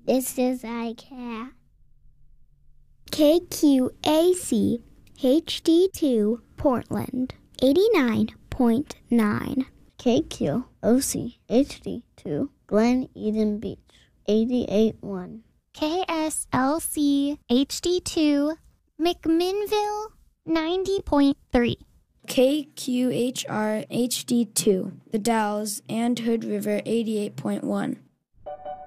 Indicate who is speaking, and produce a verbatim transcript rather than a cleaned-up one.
Speaker 1: This is iCat. K Q A C H D two Portland, eighty-nine point nine.
Speaker 2: K Q O C H D two Glen Eden Beach, eighty-eight point one.
Speaker 3: K S L C H D two McMinnville, ninety point three.
Speaker 4: K Q H R H D two The Dalles and Hood River, eighty-eight point one.